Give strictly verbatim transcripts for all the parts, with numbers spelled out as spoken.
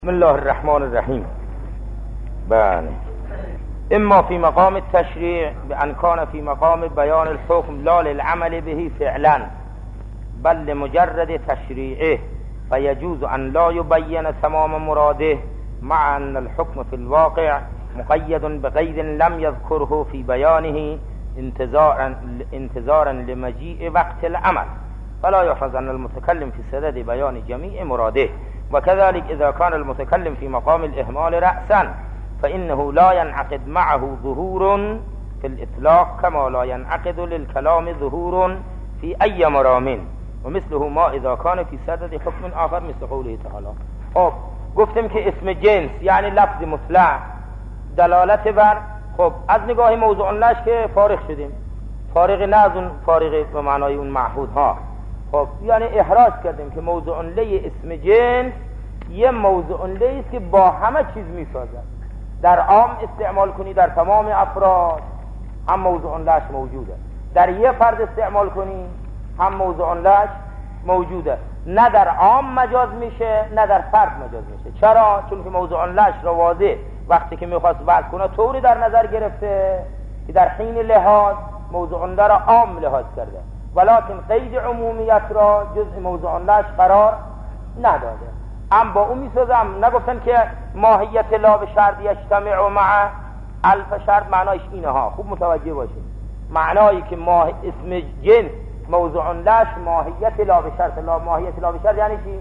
بسم الله الرحمن الرحیم. بله، اما فی مقام التشریع بأن کان فی مقام بیان الحکم لا للعمل به فعلا بل لمجرد تشریعه فیجوز ان لا یبین تمام مراده مع ان الحکم فی الواقع مقید بقید لم یذکره فی بیانه انتظارا انتظارا لمجیء وقت العمل فلا يحرز ان المتكلم في صدد بيان جميع مراده. وكذلك إذا كان المتكلم في مقام الإهمال رأسا فإنه لا ينعقد معه ظهور في الإطلاق كما لا ينعقد للكلام ظهور في أي مرام ومثله ما إذا كان في صدد حكم آخر مثل قوله تعالى. خب گفتم که اسم جنس یعنی لفظ مطلق دلالت بر، خب از نگاه موضوع لش که فارغ شدیم، فارغ نه از اون فارغ به معنای اون معهود ها، خب یعنی احراج کردیم که موضوع له اسم جنس یه موضوع له است که با همه چیز میسازد. در عام استعمال کنی در تمام افراد هم موضوع لهش موجوده، در یه فرد استعمال کنی هم موضوع لهش موجوده. نه در عام مجاز میشه نه در فرد مجاز میشه. چرا؟ چون که موضوع لهش را واضح وقتی که میخواست وضع کنه طوری در نظر گرفته که در حین لحاظ موضوع له را عام لحاظ کرده، ولكن قید عمومیت را جزء موضوع لهش قرار نداده. ام با اون میسازم نگفتن که ماهیت لا به شرط یجتمع مع الف شرط معنایش اینه ها. خوب متوجه باشید، معنایی که ماه اسم جنس موضوع لهش ماهیت لا به شرط. لا ماهیت لا به شرط یعنی چی؟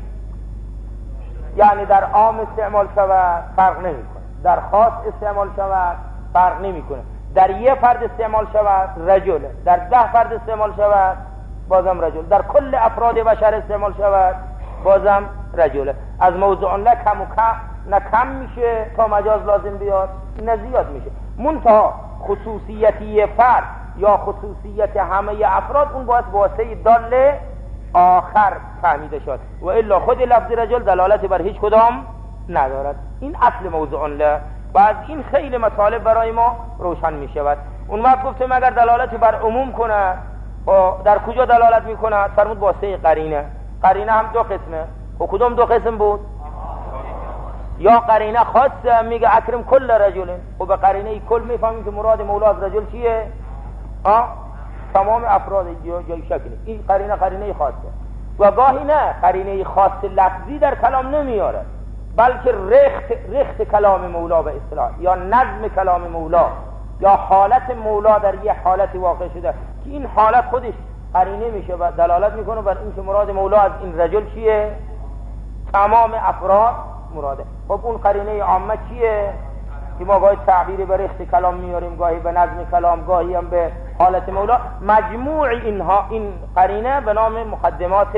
یعنی در عام استعمال شود فرق نمیکنه، در خاص استعمال شود فرق نمیکنه، در یه فرد استعمال شود رجل، در ده فرد استعمال شود بازم رجل، در کل افراد بشر استعمال شود بازم رجل. از موضوع له کم و کم نه کم میشه تا مجاز لازم بیاد نه زیاد میشه. منتها خصوصیتی فرد یا خصوصیت همه افراد اون باید واسه دال آخر فهمیده شد و الا خود لفظ رجل دلالت بر هیچ کدام ندارد. این اصل موضوع له. بعد این خیلی مطالب برای ما روشن می شود. اون وقت گفتم اگر دلالت بر عموم کنه و در کجا دلالت می کنه؟ فرمود واسطه قرینه. قرینه هم دو قسمه. و کدوم دو قسم بود؟ یا قرینه خاصه میگه اکرم کل رجل، و به قرینه کل میفهمیم که مراد مولا از رجل چیه؟ آه؟ تمام افراد جای شکلی. این قرینه قرینه خاصه. و گاهی نه قرینه خاص لفظی در کلام نمیاره، بلکه رخت رخت کلام مولا به اصطلاح یا نظم کلام مولا یا حالت مولا در یه حالت واقع شده که این حالت خودش قرینه میشه و دلالت میکنه بر این که مراد مولا از این رجل چیه؟ تمام افراد مراده. خب اون قرینه عامه چیه؟ که ما گاهی تعبیر به رخت کلام میاریم، گاهی به نظم کلام، گاهی هم به حالت مولا. مجموع اینها این قرینه به نام مقدمات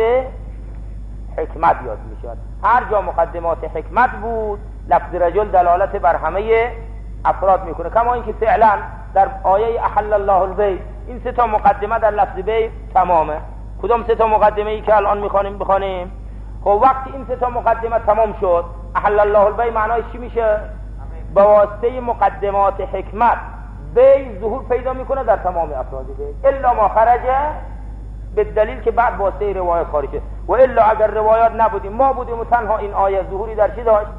حکمت یاد میشود. هر جا مقدمات حکمت بود لفظ رجل دلالت بر همه افراد میکنه، کما اینکه فعلا در آیه احل الله البیع این سه تا مقدمه در لفظ بیع تمامه. کدام سه تا مقدمه ای که الان میخوانیم بخوانیم؟ خب وقتی این سه تا مقدمه تمام شد احل الله البیع معناش چی میشه؟ به واسطه مقدمات حکمت بیع ظهور پیدا میکنه در تمام افراد بیع الا ما خرجه به دلیل که بعد واسطه روایت خارجه. و الا اگر روایات نبودیم ما بودیم و تنها این آیه ظهوری در چی داشت؟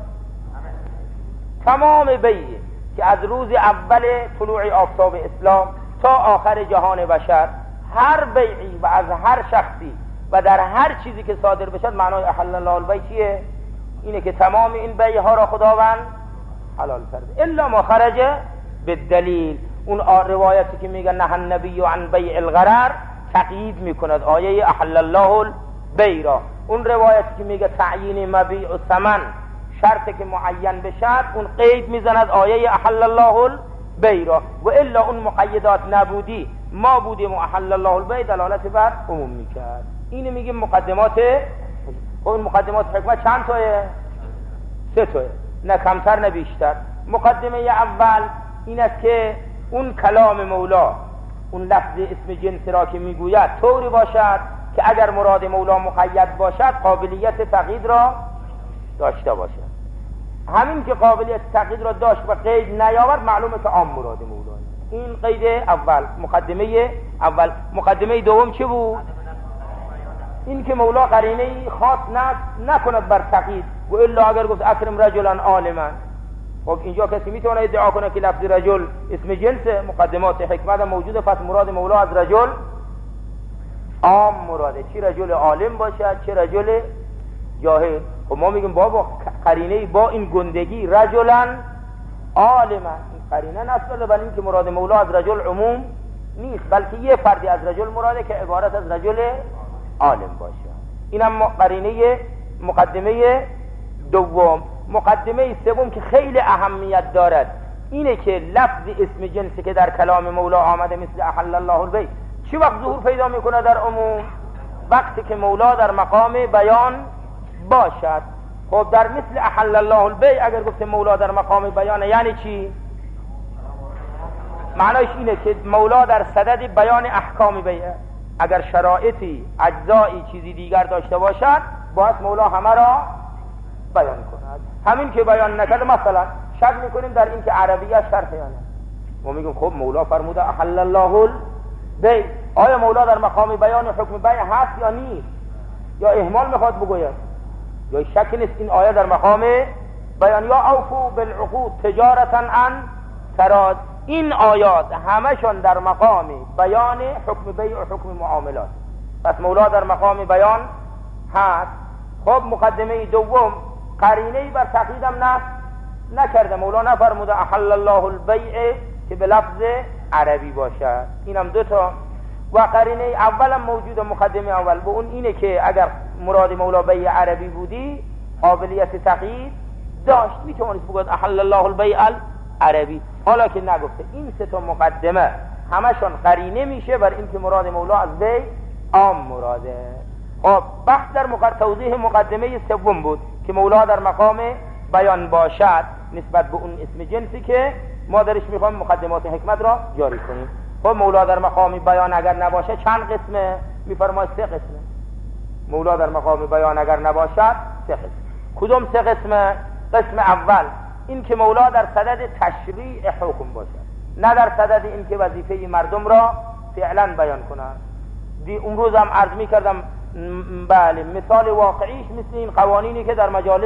تمام بیع که از روز اول طلوع آفتاب اسلام تا آخر جهان بشر هر بیعی و از هر شخصی و در هر چیزی که صادر بشد معنای احل الله البیع چیه؟ اینه که تمام این بیع ها را خداوند حلال کرده الا ما خرجه به دلیل. اون روایتی که میگه نه النبی عن بیع الغرر تقیید میکند آیه احل الله البیع را. اون روایتی که میگه تعیین مبیع و ثمن شرطی که معین بشد اون قید میزند آیه احل الله البیع را. و الا اون مقیدات نبودی ما بودیم و احل الله البیع دلالت بر عموم میکرد. اینو میگیم مقدمات. اون مقدمات حکمت چند تایه؟ سه تایه، نه کمتر نه بیشتر. مقدمه اول این است که اون کلام مولا اون لفظ اسم جنس را که میگوید طوری باشد که اگر مراد مولا مقید باشد قابلیت تقیید را داشته باشد. همین که قابلیت تقیید را داشت و قید نیاورد معلومه که عام مراد مولا. این قید اول، مقدمه اول. مقدمه دوم چه بود؟ این که مولا قرینه خاص نکند بر تقیید و الا اگر گفت اکرم رجلا عالما، خب اینجا کسی میتونه ادعا کنه که لفظ رجل اسم جنس، مقدمات حکمت موجوده، پس مراد مولا از رجل عام مراده، چی رجل عالم باشد چه رجل جاهل. خب ما میگیم بابا قرینه با این گندگی رجلا عالما، این قرینه نصب، ولی این که مراد مولا از رجل عموم نیست، بلکه یه فردی از رجل مراده که عبارت از رجل عالم باشه. اینم قرینه مقدمه دوم. مقدمه سوم که خیلی اهمیت دارد اینه که لفظ اسم جنسی که در کلام مولا آمده مثل احل الله البیع، چی وقت ظهور پیدا میکنه در عموم؟ وقتی که مولا در مقام بیان باشد. خب در مثل احل الله البیع اگر گفت مولا در مقام بیان یعنی چی؟ معنیش اینه که مولا در صدد بیان احکام بیعه، اگر شرایطی اجزایی چیزی دیگر داشته باشد باید مولا همه را بیان کند. همین که بیان نکرده مثلا شک میکنیم در این که عربیه شرح یا نه. ما میگیم خب مولا فرموده احل الله البیع، آیا مولا در مقام بیان حکم بیع هست یا نیست؟ یا اهمال میخواد بگوید؟ یا شک نیست این آیه در مقام بیان، یا اوفو بالعقود تجارتا عن تراض. این آیات همشون در مقام بیان حکم بیع و حکم معاملات، پس مولا در مقام بیان هست. خب مقدمه دوم قرینه‌ای بر تقییدم نه نکرده، مولا نفرموده احل الله البیع که به لفظ عربی باشد. اینم دو تا. و قرینه اولم موجود مقدمه اول به اون اینه که اگر مراد مولا بیع عربی بودی قابلیت تقیید داشت، میتونید بگید احل الله البیع عربی، حالا که نگفته. این سه تا مقدمه همشون قرینه میشه بر این که مراد مولا از بیع عام مراده. خب بحث در مقدمه توضیح مقدمه سوم بود که مولا در مقام بیان باشد نسبت به اون اسم جنسی که ما درش میخوایم مقدمات حکمت را جاری کنیم. خب مولا در مقام بیان اگر نباشه چند قسمه؟ میفرماید سه قسمه. مولا در مقام بیان اگر نباشد سه قسم. کدوم سه قسمه؟ قسم اول این که مولا در صدد تشریع حکم باشد، نه در صدد این که وظیفه مردم را فعلا بیان کنند. دی اون روز هم عرض میکردم بله مثال واقعیش مثل این قوانینی که در مجالس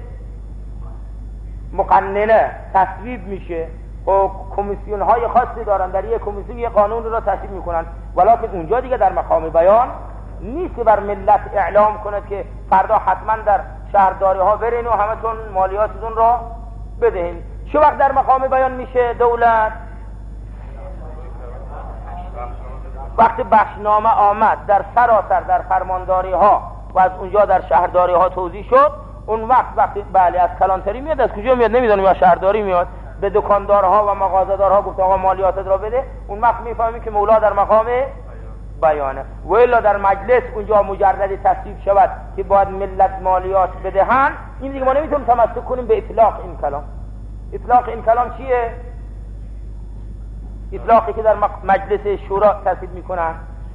مقننه تصویب میشه و کمیسیون های خاصی دارن، در یک کمیسیون یک قانون را تصویب میکنن، ولکن اونجا دیگه در مقام بیان نیست که بر ملت اعلام کند که فردا حتما در شهرداری ها برین و همتون مالیاتتون را بدهین. چه وقت در مقام بیان میشه دولت؟ وقتی بخشنامه آمد در سراسر در فرمانداری ها و از اونجا در شهرداری ها توزیع شد، اون وقت وقتی بله از کلانتری میاد، از کجا میاد نمیدونم، یا شهرداری میاد، به دکاندارها و مغازه‌دارها گفت آقا مالیاتت را بده، اون وقت میفهمی که مولا در مقام بیانه. و الا در مجلس اونجا مجرد تصویب شود که باید ملت مالیات بدهن، این دیگه ما نمیتونیم تمسک کنیم به اطلاق این کلام. اطلاق این کلام چیه؟ اطلاقی که در مجلس شورا تصویب میکنن.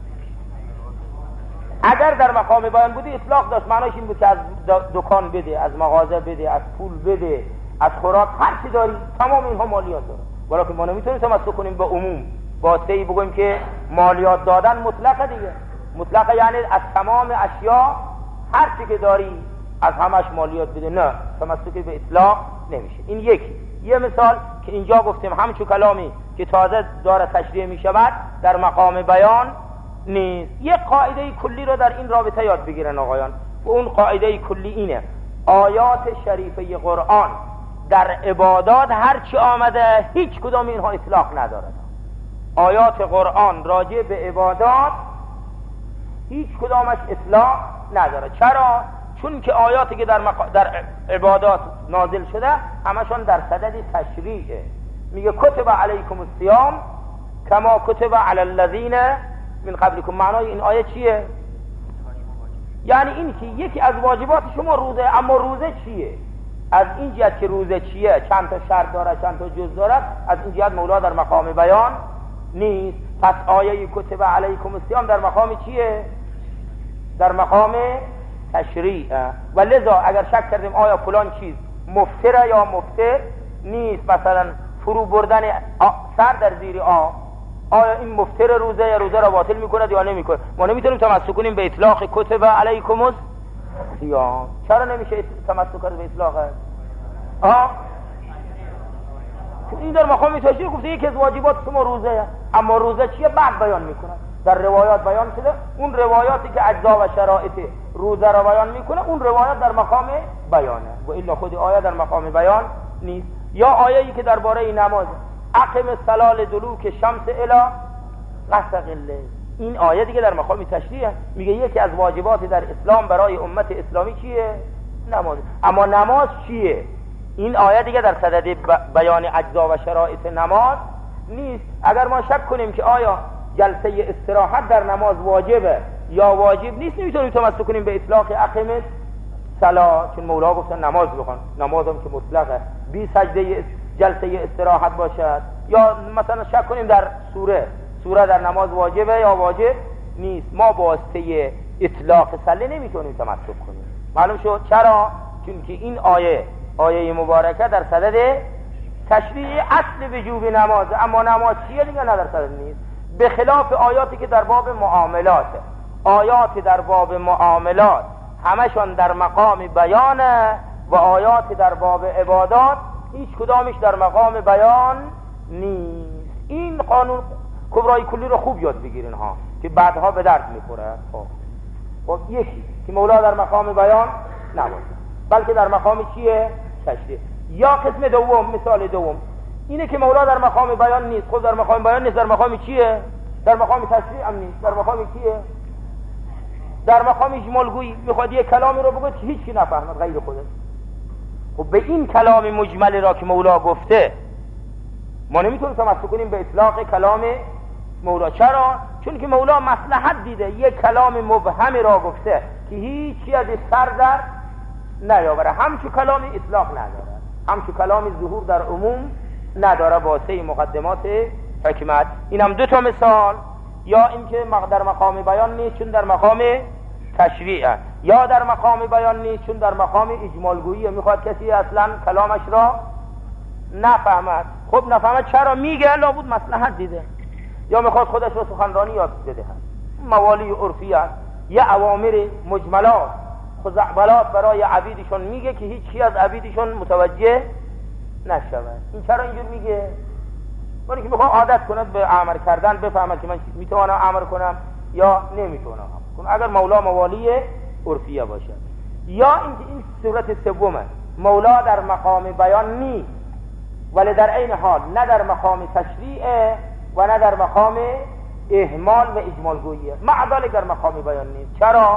اگر در مقام بیان بودی اطلاق داشت، معنیش این بود که از دکان بده، از مغازه بده، از پول بده، از خوراک، هر چی داری تمام اینها مالیات داره. ولکن ما نمیتونیم تمسک کنیم به عموم، با سی بگویم که مالیات دادن مطلقه دیگه. مطلقه یعنی از تمام اشیا هر چی که داری از همش مالیات بده، نه، تمسک به اطلاق نمیشه. این یکی. یه مثال که اینجا گفتیم همچون کلامی که تازه داره تشریح می شود در مقام بیان نیست. یک قاعده کلی رو در این رابطه یاد بگیرن آقایان، و اون قاعده کلی اینه: آیات شریفه قرآن در عبادات هر چی آمده هیچ کدام اینها اطلاق ندارد. آیات قرآن راجع به عبادات هیچ کدامش اطلاق نداره. چرا؟ چون که آیاتی که در, مق... در عبادات نازل شده همشون در صدد تشریعه. میگه کتب علیکم الصیام کما کتب علی الذین من قبلکم. معنای این آیه چیه؟ یعنی این که یکی از واجبات شما روزه، اما روزه چیه؟ از این جهت که روزه چیه، چند تا شرط داره، چند تا جز داره، از این جهت مولا در مقام بیان نیست. پس آیه کتب علیکم الصیام در مقام چیه؟ در مقام تشریع. و لذا اگر شک کردیم آیا فلان چیز مفطره یا مفطر نیست، مثلا فرو بردن سر در زیر آب، آیا این مفطر روزه یا روزه را باطل میکنه یا نمیکنه، ما نمیتونیم تمسک کنیم به اطلاق کتب علیکم صیام. چرا نمیشه تمسک کرد به اطلاقه؟ آه این در مقام تشریع گفته یکی از واجبات شما روزه، اما روزه چیه؟ بعد بیان میکنه، در روایات بیان شده. اون روایاتی که اجزا و شرایط روزه را بیان میکنه اون روایات در مقام بیانه، و الا خود آیه در مقام بیان نیست. یا آیه‌ای که درباره نماز اقم الصلاة دلوک شمس الی غسق الليل، این آیه دیگه در مقام تشریع میگه یکی از واجبات در اسلام برای امت اسلامی چیه؟ نماز. اما نماز چیه؟ این آیه دیگه در صدد بیان اجزا و شرایط نماز نیست. اگر ما شک کنیم که آیا جلسه استراحت در نماز واجبه یا واجب نیست، نمیتونیم تمسک کنیم به اطلاق اقیم الصلاة، چون مولا گفتن نماز بخوان، نماز هم که مطلقه، بی سجده جلسه استراحت باشد. یا مثلا شک کنیم در سوره سوره در نماز واجبه یا واجب نیست، ما با واسطه اطلاق صله نمیتونیم تمسک کنیم. معلوم شد چرا؟ چون که این آیه آیه مبارکه در صدد تشریع اصل وجوب نماز، اما نماز چیه دیگه نه در صدد نیست. به خلاف آیاتی که در باب معاملات، آیات در باب معاملات همشون در مقام بیانه و آیات در باب عبادات هیچ کدامش در مقام بیان نیست. این قانون کبرای کلی رو خوب یاد بگیرین ها که بعدها به درد میخوره. خب خب یکی که مولا در مقام بیان نباشه بلکه در مقام چیه؟ تشریع. یا قسم دوم، مثال دوم اینه که مولا در مقام بیان نیست. خب در مقام بیان نیست، در مقام چیه؟ در مقام تشریع هم نیست. در مقام کیه؟ در مقام اجمالگویی. میخواد یه کلامی رو بگه که هیچ کی نفهمد غیر خودش. خب به این کلام مجمل را که مولا گفته ما نمیتونیم تمسک کنیم به اطلاق کلام مولا. چرا؟ چون که مولا مصلحت دیده یک کلام مبهم را گفته که هیچی از سر در نیاوره، همچون کلامی اطلاق نداره، همچون کلامی ظهور در عموم نداره واسه مقدمات حکمت. این هم دو تا مثال. یا اینکه در مقام بیان نیست چون در مقام تشریعه، یا در مقام بیان نیست چون در مقام اجمالگویی، میخواد کسی اصلا کلامش را نفهمد. خب نفهمد چرا؟ میگه لابد مصلحت دیده، یا میخواد خودش رو سخنرانی یاد بده. موالی عرفی است، یه اوامر مجملات خزعبلات برای عبیدشون میگه که هیچ کی از عبیدشون متوجه نشود. این چرا اینجور میگه؟ برای که میخوام عادت کند به عمل کردن، بفهمد که من میتوانم عمل کنم یا نمیتونم. اگر مولا موالی عرفیه باشد. یا اینکه این صورت سومه، مولا در مقام بیان نیست ولی در عین حال نه در مقام تشریعه و نه در مقام اهمال و اجمالگوییه، مع ذلک در مقام بیان نیست. چرا؟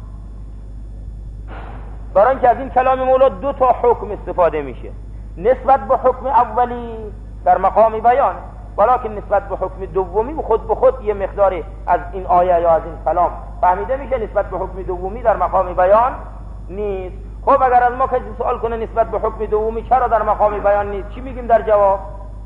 برای اینکه از این کلام مولا دو تا حکم استفاده میشه. نسبت به حکم اولی در مقام بیان، ولیکن نسبت به حکم دومی خود به خود یه مقداری از این آیه یا از این کلام فهمیده میشه نسبت به حکم دومی در مقام بیان نیست. خب اگر از ما کسی سوال کنه نسبت به حکم دومی چرا در مقام بیان نیست، چی میگیم در جواب؟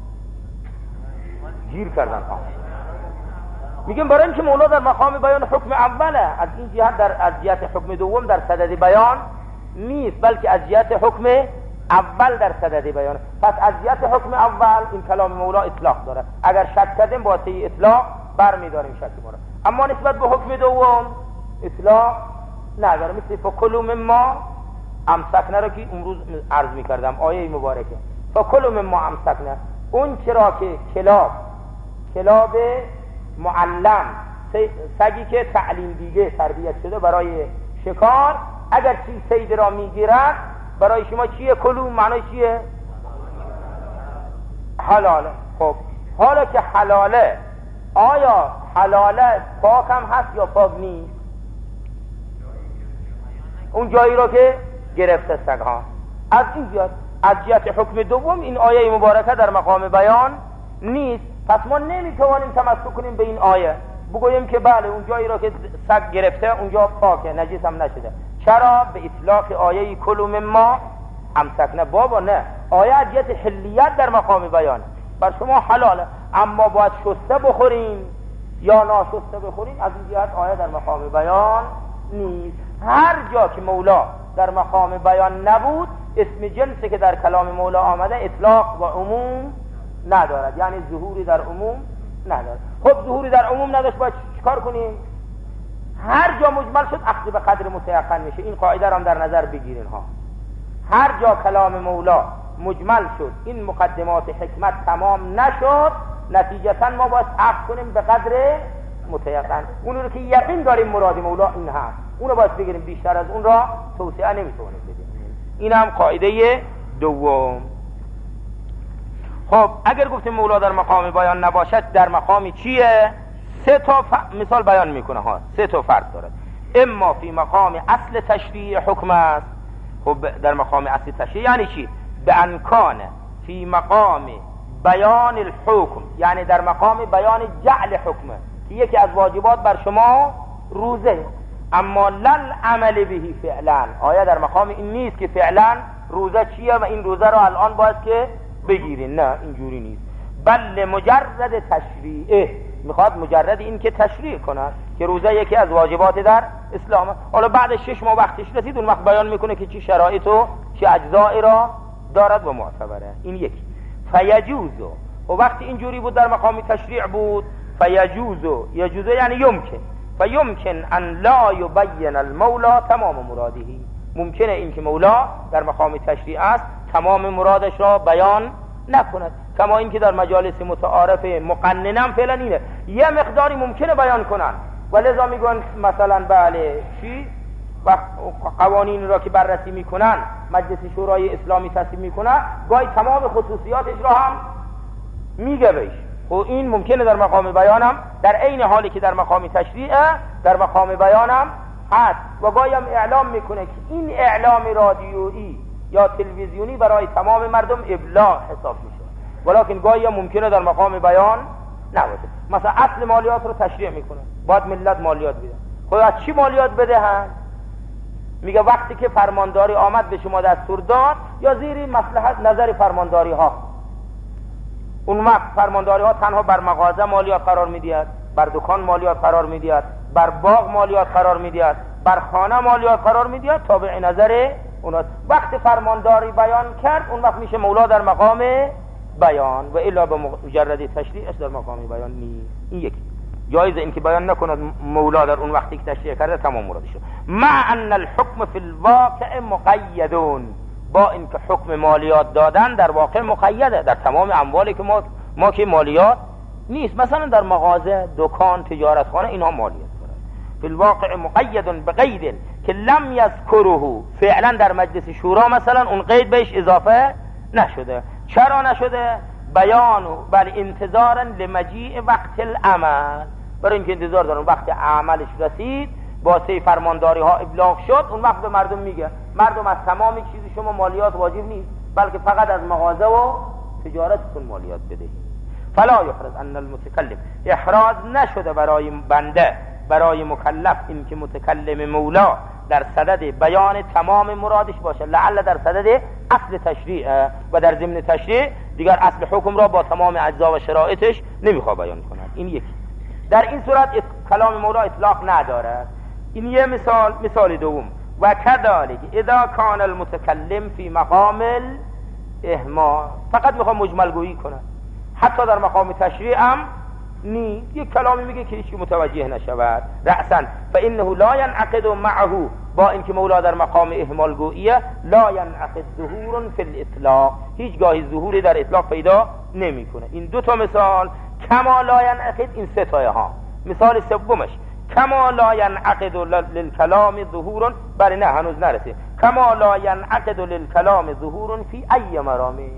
گیر کردن ها. میگیم برای اینکه مولا در مقام بیان حکم اوله، از این جهت در از جهت حکم دوم در صدد بیان نیست، بلکه از جهت حکم اول در صدد بیان. پس از جهت حکم اول این کلام مولا اطلاق داره. اگر شک کردیم با سی اطلاق برمیداریم شک ما را، اما نسبت به حکم دوم اطلاق نداره. مثل فکلوا مما امسکنا را که امروز عرض میکردم آیه مبارکه، فکلوا مما امسکنا، اون چرا که کلاب کلاب معلم، سگی که تعلیم دیده تربیت شده برای شکار، اگر چی صید را میگیرد برای شما چیه؟ کلو معنی چیه؟ حلاله. خب حالا که حلاله، آیا حلاله پاک هم هست یا پاک نیست؟ اون جایی رو که گرفته سگ ها. از این جهت از جهت حکم دوم این آیه مبارکه در مقام بیان نیست. پس ما نمیتوانیم تمسک کنیم به این آیه بگوییم که بله اون جایی را که سگ گرفته اونجا پاکه، نجس هم نشده. چرا؟ به اطلاق آیه کلوا مما امسکنا. بابا نه، آیه از جهت حلیت در مقام بیان، بر شما حلاله، اما باید شسته بخورین یا ناشسته بخورین، از این جهت آیه در مقام بیان نیست. هر جا که مولا در مقام بیان نبود، اسم جنسی که در کلام مولا آمده اطلاق و عموم ندارد، یعنی ظهوری در عموم ندارد. خب ظهوری در عموم نداشت باید چیکار کنیم؟ هر جا مجمل شد اخذ به قدر متیقن میشه. این قاعده را هم در نظر بگیرین ها. هر جا کلام مولا مجمل شد، این مقدمات حکمت تمام نشد، نتیجتا ما باید عقل کنیم به قدر متیقن. اون رو که یقین داریم مراد مولا این هست، اون رو باید بگیریم، بیشتر از اون را توسعه نمیتونیم بدیم. این هم قاعده دوم. خب اگر گفتیم مولا در مقام بیان نباشد، در مقام چیه؟ سه تا ف... مثال بیان میکنه ها، سه تا فرق دارد. اما فی مقام اصل تشریع حکم است. خب در مقام اصل تشریع یعنی چی؟ به انکان فی مقام بیان الحکم، یعنی در مقام بیان جعل حکمه که یکی از واجبات بر شما روزه، اما لل عمل بهی فعلا. آیا در مقام این نیست که فعلا روزه چیه و این روزه رو الان باید که بگیرین؟ نه، اینجوری نیست. بل مجرد تشریعه، میخواد مجرد این که تشریع کند که روزه یکی از واجبات در اسلام. حالا بعد شش ماه وقتش رسید، اون وقت بیان میکنه که چی شرایط و چی اجزائی را دارد و معتبره. این یکی. فیجوزو، و وقتی اینجوری بود در مقام تشریع بود، فیجوزو، یجوزو یعنی یمکن، فیمکن ان لا یبین المولا تمام مرادهی. ممکنه این که مولا در مقام تشریع است تمام مرادش را بیان نکند، کما این که در مجالس متعارف مقننم فعلا اینه یه مقداری ممکنه بیان کنن، ولذا میگن مثلا بله چی و قوانین را که بررسی میکنن مجلس شورای اسلامی تصویب میکنن، گاهی تمام خصوصیاتش را هم میگه بهش. و این ممکنه در مقام بیانم در عین حالی که در مقام تشریعه در مقام بیانم هست، و گاهی هم اعلام میکنه که این اعلام رادیویی یا تلویزیونی برای تمام مردم ابلاغ حساب میشه، ولکن گاهی هم ممکنه در مقام بیان نباشه. مثلا اصل مالیات رو تشریع میکنه، باید ملت مالیات بده. خب از چی مالیات بدهن؟ میگه وقتی که فرمانداری آمد به شما دستور داد یا زیر مصلحت نظر فرمانداری ها، اون وقت فرمانداری ها تنها بر مغازه مالیات قرار میدهد، بر دکان مالیات قرار میدهد، بر باغ مالیات قرار میدهد، بر خانه مالیات قرار میدهد، تابع نظر اوناست. وقت فرمانداری بیان کرد، اون وقت میشه مولا در مقام بیان، و الا به مجرد تشریعش در مقام بیان نیست. این یکی. جایزه این که بیان نکند مولا در اون وقتی که تشریع کرده تمام مرادش شد. مع ان الحکم فی الواقع مقیدون، با اینکه حکم مالیات دادن در واقع مقیده، در تمام اموالی که ما ما که مالیات نیست، مثلا در مغازه، دکان، تجارتخانه اینها مالیات دارن. فی الواقع مقید بقید که لم یذکره، فعلا در مجلس شورا مثلا اون قید بهش اضافه نشده. چرا نشده؟ بیان بل انتظارا لمجیء وقت العمل، برای اینکه انتظار دارن وقت عملش رسید، با سی فرمانداری ها ابلاغ شد، اون وقت به مردم میگه مردم از تمام چیزی شما مالیات واجب نیست، بلکه فقط از مغازه و تجارتتون مالیات بدهید. فلا یحرز ان المتکلم، احراز نشده برای بنده، برای مکلف، این که متکلم مولا در صدد بیان تمام مرادش باشه، لعل در صدد اصل تشریع و در ضمن تشریع دیگر اصل حکم را با تمام اجزا و شرایطش نمیخواد بیان کند. این یکی. در این صورت کلام مولا اطلاق نداره. این یه مثال. مثال دوم، و کذالک اذا کان المتکلم فی مقام الاهمال، فقط میخوام مجمل گویی کنه، حتی در مقام تشریع هم نیست، یک کلامی میگه که هیچ متوجه نشود رأسا، فانه لا ينعقد معه، با اینکه مولا در مقام اهمال گوییه، لا ينعقد ظهور فی الاطلاق، هیچگاهی ظهوری در اطلاق پیدا نمیکنه. این دو تا مثال. کما لا ينعقد، این سه تایه ها. مثال سومش کما لا ينعقد للکلام ظهور، برای نه هنوز نرسید. کما لا ينعقد للکلام ظهور فی ای مرامی،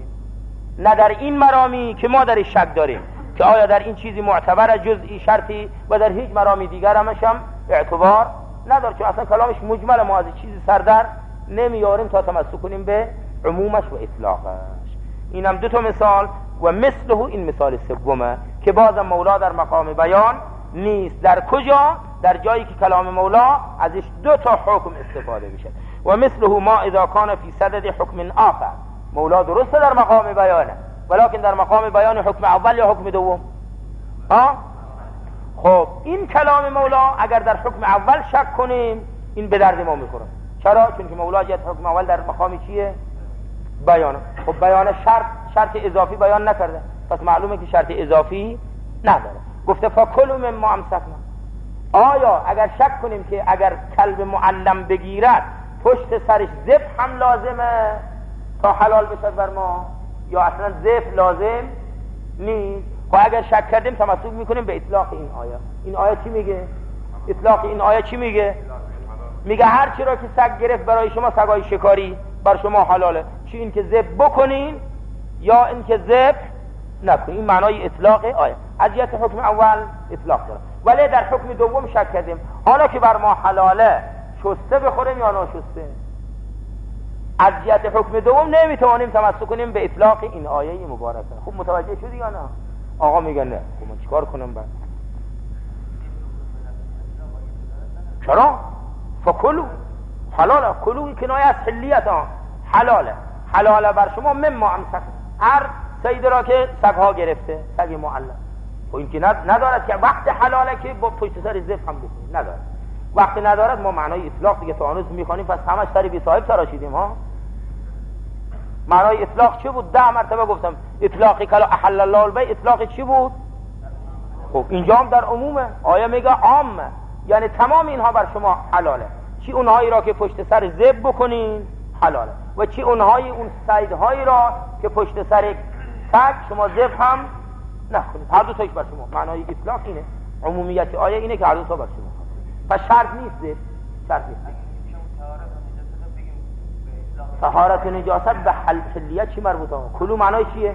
نه در این مرامی که ما در شک داریم که آیا در این چیزی معتبر جزئی شرطی، و در هیچ مرامی دیگر همش هم اعتبار نداره، چون اصلا کلامش مجمل، ما از چیزی سردر نمیاریم تا تمسک کنیم به عمومش و اطلاقش. اینم دو تا مثال. و مثله، این مثال سومه که بازم مولا در مقام بیان نیست. در کجا؟ در جایی که کلام مولا ازش دو تا حکم استفاده میشه. و مثله ما اذا کان فی صدد حکم آخر، مولا درسته در مقام بیانه، ولکن در مقام بیان حکم اول یا حکم دوم. ها خب این کلام مولا اگر در حکم اول شک کنیم، این به درد ما میخوره. چرا؟ چون که مولا جد حکم اول در مقام چیه؟ بیانه. خب بیان شرط شرط اضافی بیان نکرده، پس معلومه که شرط اضافی نداره. گفته فکلوا مما امسکنا، آیا اگر شک کنیم که اگر کلب معلم بگیرد پشت سرش ذبح هم لازمه تا حلال بشد بر ما، یا اصلا ذبح لازم نیست؟ و اگر شک کردیم تمسک میکنیم به اطلاق این آیه. این آیه چی میگه؟ اطلاق این آیه چی میگه؟ میگه هر چی را که سگ گرفت برای شما، سگای شکاری بر شما حلاله، چی این که ذبح بکنین یا این که ذبح نکنین. این معنای اطلاق آیه. از جهت حکم اول اطلاق داره، ولی در حکم دوم شک کردیم حالا که بر ما حلاله شسته بخوریم یا ناشسته. از جهت حکم دوم نمیتوانیم تمسک کنیم به اطلاق این آیه مبارکه. خوب متوجه شدی یا نه؟ آقا میگن نه. خب من چیکار کنم بعد؟ چرا؟ فکلو حلاله. کلو کنایه از حلیت ها حلاله. حلاله بر شما مما امسک، هر صید را که سگها گرفته، سگ معلم. و این که ندارد که وقت حلاله که با پشت سر ذبح هم بکنید، ندارد. وقتی ندارد ما معنای اطلاق دیگه تا هنوز میخوانیم، پس همش سر بی صاحب تراشیدیم ها. معنای اطلاق چی بود؟ ده مرتبه گفتم اطلاقی کلا احل الله البیع، اطلاق چی بود؟ خب اینجا هم در عمومه، آیه میگه عامه، یعنی تمام اینها بر شما حلاله. چی اونهایی را که پشت سر ذبح بکنین حلاله، و چی اونهایی اون صیدهایی را که پشت سر سگ شما ذبح هم نکنید. هر دو تاش بر شما. معنای اطلاق اینه، عمومیت آیه اینه که هر دو تا بر شما. پس شرط نیست ذبح، شرط نیست. طهارت و نجاست به حلیت چی مربوطه؟ کلو معنای چیه؟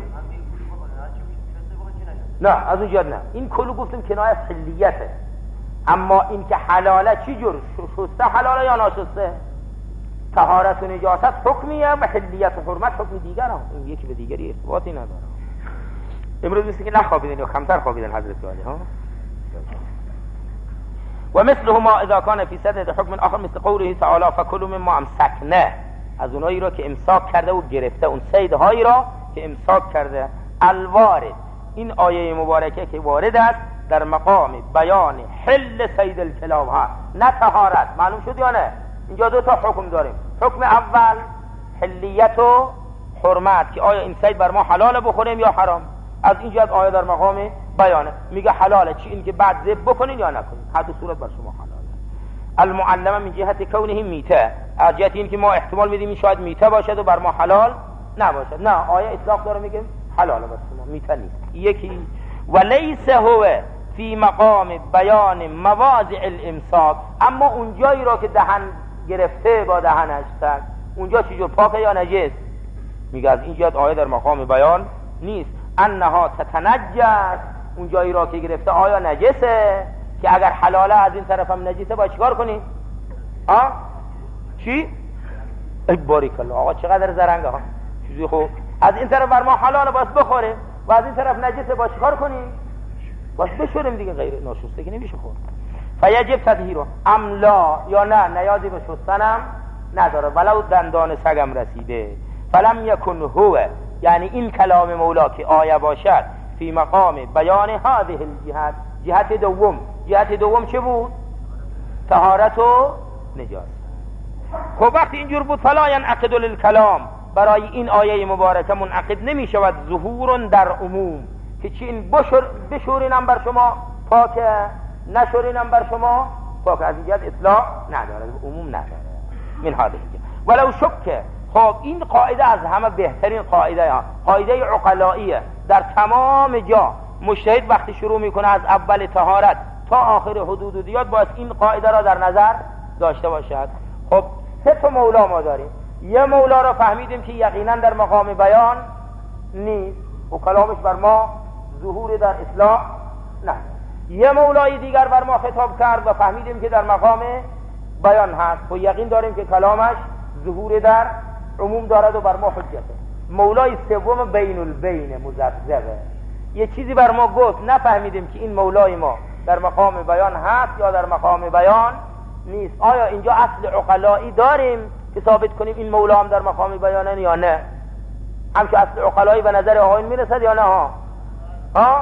نه از اون جد نه. این کلو گفتم کنایه از حلیته، اما این که حلاله چی جور؟ شسته حلاله یا ناشسته؟ طهارت و نجاست حکمیه و حلیت و حرمت حکم دیگر هم. این یکی به دیگری ارتباطی نداره. امروز مثل که نخوابیدن یا کمتر خوابیدن حضرت عالی ها. و مثله ما اذا کان فی صدد حکم آخر مثل قوله تعالی فکلوا مما امسکنا، از اونایی را که امساک کرده و گرفته، اون صیدهایی را که امساک کرده. الوارد، این آیه مبارکه که وارد است در مقام بیان حل صید الکلاب ها، نه طهارت. معلوم شد یا نه؟ اینجا دو تا حکم داریم. حکم اول حلیت و حرمت، که آیا این صید بر ما حلاله بخوریم یا حرام. از اینجا آیه در مقام بیانه، میگه حلاله، چی این که بعد ذبح بکنین یا نکنین، هر دو صورت بر شما حلاله. المعلمه من جهت کونه میته، از جهت این که ما احتمال میدیم این شاید میته باشد و بر ما حلال نباشد. نه، آیه اطلاق داره میگه حلاله بر شما، میته نیست. یکی ولیس هو فی مقام بیان مواضع الامساک، اما اونجایی را که دهن گرفته با دهنش سگ، اونجا چجور پاکه یا نجس؟ میگه از این جهت آیه در مقام بیان نیست. انها تتنجس، اونجایی را که گرفته آیا نجسه؟ که اگر حلاله از این طرف هم نجسه باید چیکار کنی؟ ها؟ چی؟ ای باریک الله، آقا چقدر زرنگه ها. چیزی خوب از این طرف بر ما حلاله باید بخوریم و از این طرف نجسه باید چیکار کنیم؟ باید بشوریم دیگه، غیر ناشسته که نمیشه خورد. فیجب تطهیره ام لا، یا نه نیازی به شستنم نداره ولو دندان سگم رسیده. فلم یکن هو، یعنی این کلام مولا که آیه باشد فی مقام بیان هذه الجهت، جهت دوم. جهت دوم چه بود؟ طهارت و نجاست. خب وقتی اینجور بود فلا ینعقد للکلام، برای این آیه مبارکه منعقد نمی شود ظهور در عموم، که چی این بشور بشورینم بر شما پاکه، نشورینم بر شما پاکه. از این جهت اطلاق نداره، عموم نداره. من هذه ولو شک. خب این قاعده از همه بهترین قاعده ها، قاعده عقلائیه. در تمام جا مجتهد وقتی شروع میکنه از اول طهارت تا آخر حدود و دیات باید این قاعده را در نظر داشته باشد. خب سه تا مولا ما داریم. یه مولا را فهمیدیم که یقینا در مقام بیان نیست و کلامش بر ما ظهور در اصلاح نه. یه مولای دیگر بر ما خطاب کرد و فهمیدیم که در مقام بیان هست و یقین داریم که کلامش ظهور در عموم دارد و بر ما حجته. مولای سوم بین البین مذبذبه، یه چیزی بر ما گفت نفهمیدیم که این مولای ما در مقام بیان هست یا در مقام بیان نیست. آیا اینجا اصل عقلایی داریم که ثابت کنیم این مولا هم در مقام بیانه یا نه؟ هم که اصل عقلایی به نظر آقایون میرسد یا نه ها؟ ها؟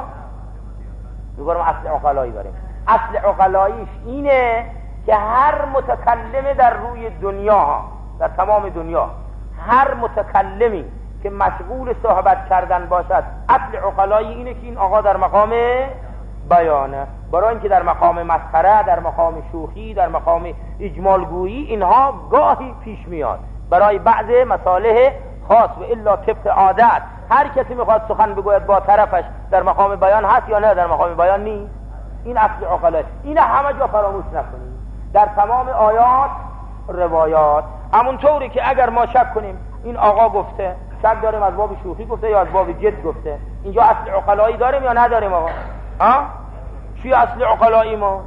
میگم اصل عقلایی داریم. اصل عقلاییش اینه که هر متکلم در روی دنیا، در تمام دنیا، هر متکلمی که مشغول صحبت کردن باشد، اصل عقلایی اینه که این آقا در مقام بیانه، برای اینکه در مقام مسخره، در مقام شوخی، در مقام اجمالگویی اینها گاهی پیش میاد برای بعض مصالح خاص، و الا طبق عادت هر کسی میخواد سخن بگوید با طرفش در مقام بیان هست یا نه در مقام بیان نیست. این اصل عقلا، این همه جا فراموش نکنید در تمام آیات روایات. همونطوری که اگر ما شک کنیم این آقا گفته، شک داریم از باب شوخی گفته یا از باب جد گفته، اینجا اصل عقلایی داریم یا نداریم آقا؟ ها؟ چی اصل عقلایی ما؟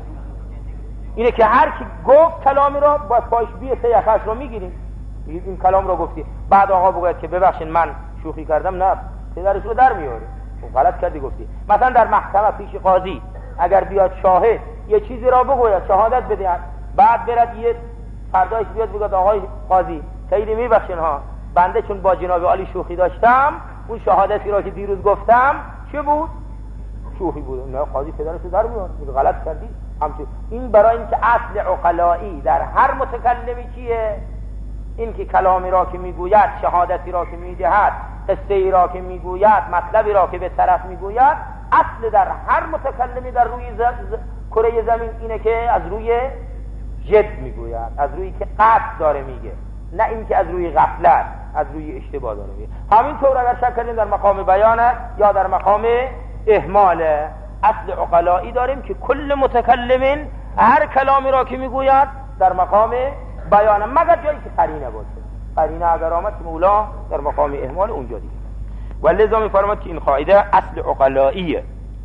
اینه که هر کی گفت کلامی را با پایش بیه سه یخش رو میگیریم، میگیم این کلام را گفتی، بعد آقا بگوید که ببخشید من شوخی کردم، نه پدرش رو در میاره، غلط کردی گفتی. مثلا در محکمه پیش قاضی اگر بیاد شاهد یه چیزی را بگوید، شهادت بده، بعد برد یه فردایش بیاد بگوید آقای قاضی خیلی میبخشین ها، بنده چون با جناب عالی شوخی داشتم، اون شهادتی را که دیروز گفتم چه بود؟ شوخی بود. نه قاضی پدرش رو در میاره، میگه غلط کردی. همچنین این برای اینکه اصل عقلایی در هر متکلمی چیه؟ این که کلامی را که میگوید، شهادتی را که میدهد، قصه ای را که میگوید، مطلبی را که به طرف میگوید، اصل در هر متکلمی در روی ز... ز... کره زمین اینه که از روی جد میگوید، از روی که قصد داره میگه، نه این که از روی غفلت، از روی اشتباه داره میگه. همینطور اگر شک کردیم در مقام بیانه یا در مقام اهماله، اصل عقلایی داریم که کل متکلمین هر کلامی را که میگوید در مقام بیانه، مگر جایی که قرینه باشه. قرینه اگر آمد که مولا در مقام اهمال اونجا دیگه. ولذا میفرماد که این قاعده اصل عقلاییه.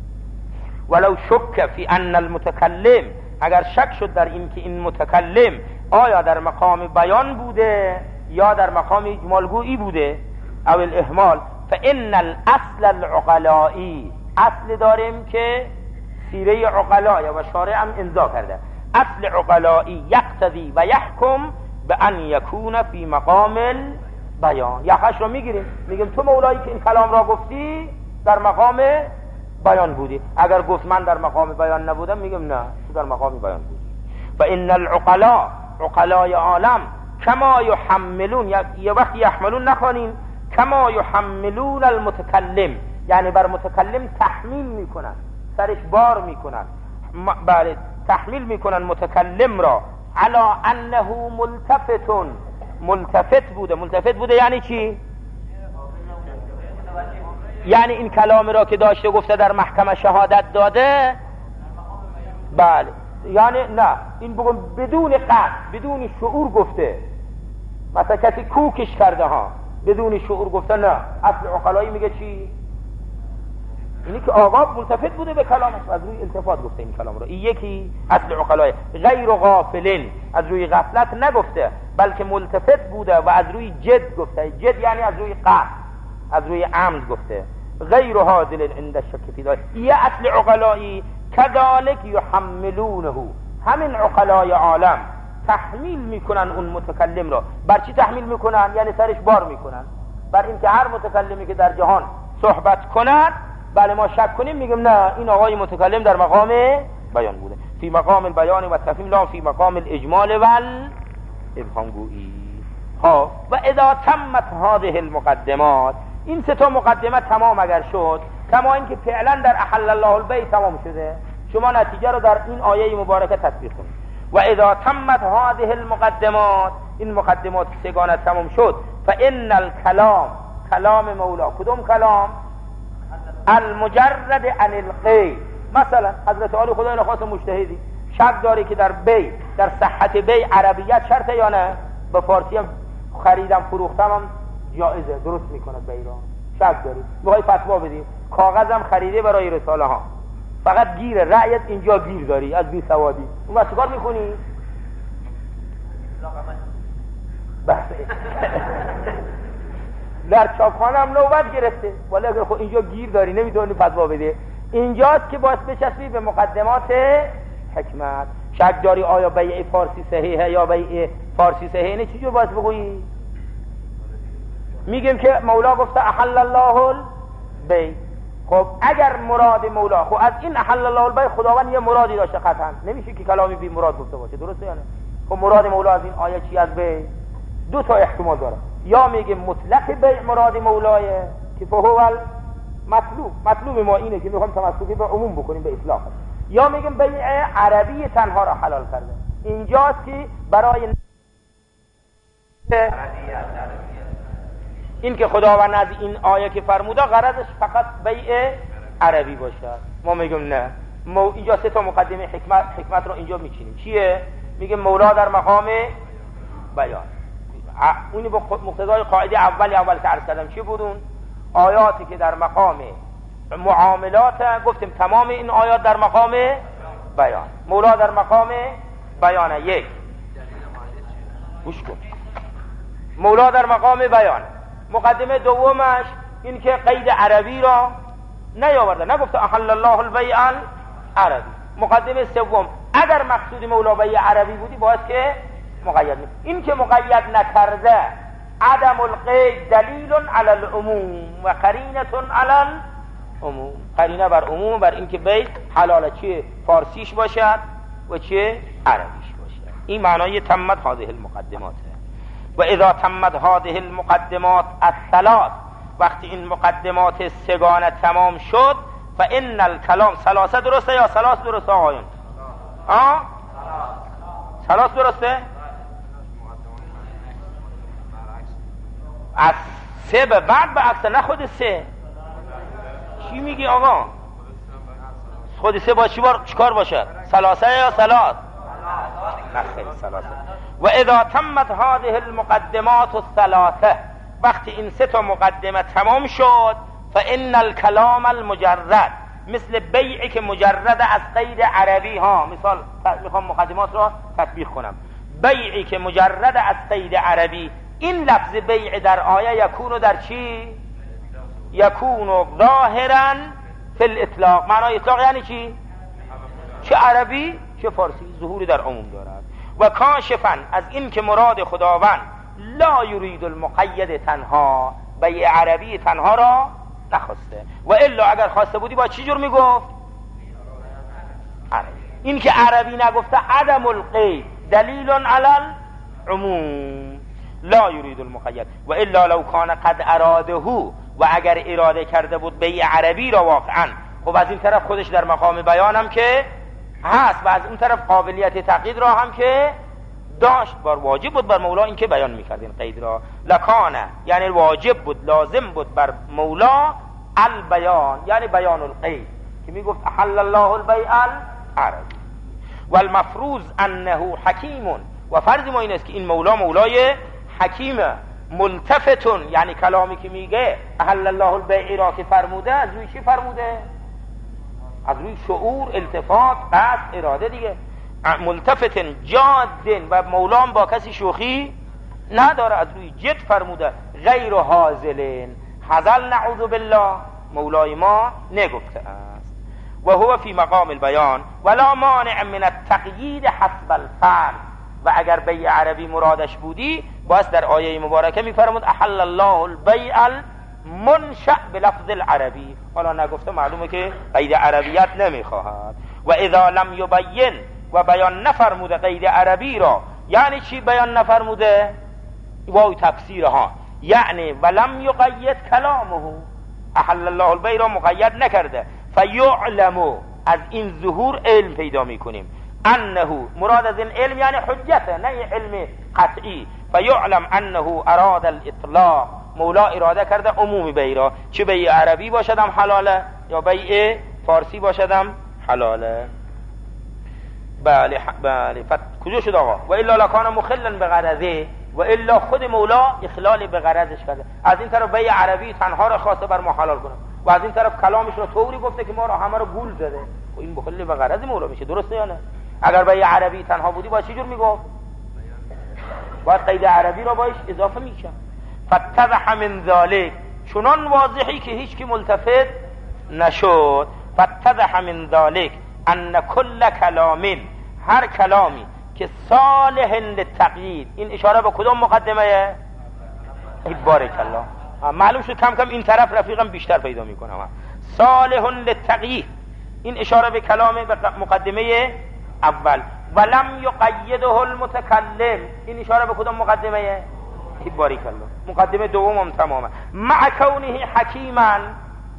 ولو شک فی ان المتکلم، اگر شک شد در این که این متکلم آیا در مقام بیان بوده یا در مقام اجمالگویی بوده او الاهمال، فان الاصل العقلایی، اصل داریم که سیره عقلای و شارع هم امضا کرده، اصل عقلایی یقتضی و یحکم به ان یکون فی مقام بیان. یخش رو میگیریم میگیم تو مولایی که این کلام را گفتی در مقام بیان بودی، اگر گفت من در مقام بیان نبودم میگم نه تو در مقام بیان بودی. و ان العقلاء، عقلای عالم، کما یحملون، یه وقت یحملون نخوانین، کما یحملون المتکلم، یعنی بر متکلم تحمیل میکنن، سرش بار میکنن، بله تحمیل میکنن متکلم را علا انه ملتفتون، ملتفت بوده. ملتفت بوده یعنی چی؟ یعنی این کلام را که داشته گفته در محکمه شهادت داده، بله، یعنی نه این بگم بدون قصد، بدون شعور گفته، مثلا کسی کوکش کرده ها، بدون شعور گفته، نه. اصل عقلایی میگه چی؟ اینی که آقا ملتفت بوده به کلامش، از روی التفات گفته این کلام رو. این یکی اصل عقلای. غیر غافلین، از روی غفلت نگفته بلکه ملتفت بوده و از روی جد گفته. جد یعنی از روی قصد، از روی عمد گفته. غیر حاضل عند الشک فی ذلک، یه اصل عقلایی. کذالک یحملونه، همین عقلای عالم تحمیل میکنن اون متکلم را. بر چی تحمیل میکنن؟ یعنی سرش بار میکنن بر اینکه هر متکلمی که در جهان صحبت کند، بله ما شک کنیم میگم نه این آقای متکلم در مقام بیان بوده، فی مقام البیان و تفهیم، لا فی مقام الاجمال و الابهام گویی. ها و اذا تمت هذه المقدمات، این سه تا مقدمه تمام اگر شد، کما اینکه فعلا در احل الله البیع تمام شده، شما نتیجه رو در این آیه مبارکه تطبیق کنید. و اذا تمت هذه المقدمات، این مقدمات سگانه تمام شد، فان الکلام، کلام مولا. کدوم کلام؟ المجرد عن الغیر. مثلا حضرت علی خدای نخواست مجتهدی شک داری که در بی، در صحت بی عربیت شرطه یا نه؟ به فارسی هم خریدم فروختم هم جایزه، درست میکنه بی را. شک داری میخوای فتوا بدی، کاغذم خریده برای رساله ها، فقط گیره رأیت اینجا گیر داری از بی سوادی، اون وقت چیکار میکنی؟ بس در چاپخانه هم نوبت گرفته، ولی اگر خود اینجا گیر داری نمیتونی فتوا بده. اینجاست که باید بچسبی به مقدمات حکمت. شک داری آیا بیع فارسی صحیحه یا بیع فارسی صحیحه نه، چجور باید بگویی؟ میگیم که مولا گفته احل الله البیع. خب اگر مراد مولا، خب از این احل الله البیع خداوند یه مرادی داشته قطعا، نمیشه که کلامی بی مراد گفته باشه، درسته یا نه؟ خب مراد مولا از این آیه چی از بیع؟ دو تا احتمال داره، یا میگه مطلق بیع مراد مولایه که فهو مطلوب مطلوب ما اینه که میخوایم تمسکی به عموم بکنیم، به اطلاق. یا میگیم بیع عربی تنها را حلال کرده. اینجاست که برای این که خداوند از این آیه که فرموده غرضش فقط بیع عربی باشد. ما میگیم نه، مو اینجا سه تا مقدمه حکمت حکمت رو اینجا میچینیم. چیه؟ میگه مولا در مقام بیان. اونی با مقتضای قاعده اولی اول که عرض کردم چی بودون؟ آیاتی که در مقام معاملات، گفتیم تمام این آیات در مقام بیان. مولا در مقام بیانه. یک گوش کن، مولا در مقام بیان. مقدمه دومش این که قید عربی را نیاورده، نگفته احل الله البیع العربی. مقدمه سوم اگر مقصود مولا بیع عربی بودی باید که مقید می. این که مقید نکرده، عدم القید دلیل علی العموم و قرینه علی العموم. قرینه بر عموم، بر این که بیع حلاله، چه فارسیش باشد و چه عربیش باشد. این معنای تمت هذه المقدمات. و اذا تمت هذه المقدمات الثلاث، وقتی این مقدمات سگانه تمام شد، فان الکلام ثلاثه درسته یا ثلاث درسته آقایون؟ آه ثلاث درسته؟ از سه به بعد به عکس، نه خود سه. چی میگی آقا؟ خود سه با چی بار چیکار باشد؟ ثلاثه یا ثلاث؟ نه خیلی ثلاثه. و اذا تمت هذه المقدمات الثلاثه، وقتی این سه تا مقدمه تمام شد، فان الكلام المجرد، مثل بیعی که مجرد از قید عربی ها، مثال میخوام مقدمات را تطبیق کنم، بیعی که مجرد از قید عربی، این لفظ بیع در آیه یکونو در چی؟ یکونو ظاهرا فی الاطلاق. معنای اطلاق یعنی چی؟ چه عربی چه فارسی، ظهوری در عموم دارد. و کاشفا از این که مراد خداوند لا یرید المقید تنها، بیع عربی تنها را نخواسته. و الا اگر خواسته بودی با چی جور میگفت؟ عربی. این که عربی نگفته عدم القید دلیل علی العموم، لا یرید المقید. و الا لو کان قد اراده، و اگر اراده کرده بود بیع عربی را واقعا، خب از این طرف خودش در مقام بیانم که هست و از اون طرف قابلیت تقیید را هم که داشت، بر واجب بود بر مولا این که بیان میکرد این قید را. لکانه یعنی واجب بود، لازم بود بر مولا البیان، یعنی بیان القید که میگفت احل الله البیع العربی. و المفروض انه حکیم، و فرض ما این است که این مولا مولای حکیمه. ملتفتون یعنی کلامی که میگه احل الله البیع را که فرموده، از روی چی فرموده؟ از روی شعور، التفات، قصد، اراده دیگه. ملتفتن جادن، و مولام با کسی شوخی نداره، از روی جد فرموده. غیر حاضلن، حاضل نعوذ بالله، مولای ما نگفته است. و هو فی مقام البیان ولا مانع من التقیید حسب الفعل. و اگر بیع عربی مرادش بودی، باز در آیه مبارکه میفرمود احل الله البیع منشأ بلفظ العربی. حالا نگفته، معلومه که قید عربیت نمیخواهد. و اذا لم یبین، و بیان نفرموده قید عربی را، یعنی چی بیان نفرموده؟ واو تفسیرها، یعنی ولم یقید کلامه، احل الله البیع را مقید نکرده. فیعلم، از این ظهور علم پیدا میکنیم، انه مراد از این علم یعنی حجته، نه علم قطعی. فیعلم انه اراد الاطلاق، مولا اراده کرده عمومی بیع را، چه بیع عربی باشدم حلاله یا بیع فارسی باشدم حلاله. بله بله. فت کجا شد آقا؟ و الا لکان مخلا بغرضه، و الا خود مولا اخلال به غرضش کرده. از این طرف بیع عربی تنها را خواسته بر ما حلال کنه، و از این طرف کلامش را طوری گفته که ما را همه را گول زده. و این مخل به غرض مولا میشه، درسته یا نه؟ اگر بیع عربی تنها بودی با چه جور میگفت؟ باید قید عربی را باش اضافه میشه. فتضح من ذلک، چنان واضحی که هیچ کی ملتفت نشد. فتضح من ذلک ان کل کلام، هر کلامی که صالح للتقیید، این اشاره به کدام مقدمه؟ بارک الله. معلوم شد کم کم این طرف رفیقم بیشتر پیدا میکنم. صالح للتقیید، این اشاره به کلام مقدمه اول. ولم یقیده المتکلم، این اشاره به کدام مقدمه؟ بارک الله. مقدمه دوم هم تمامه. مع کونه حکیما،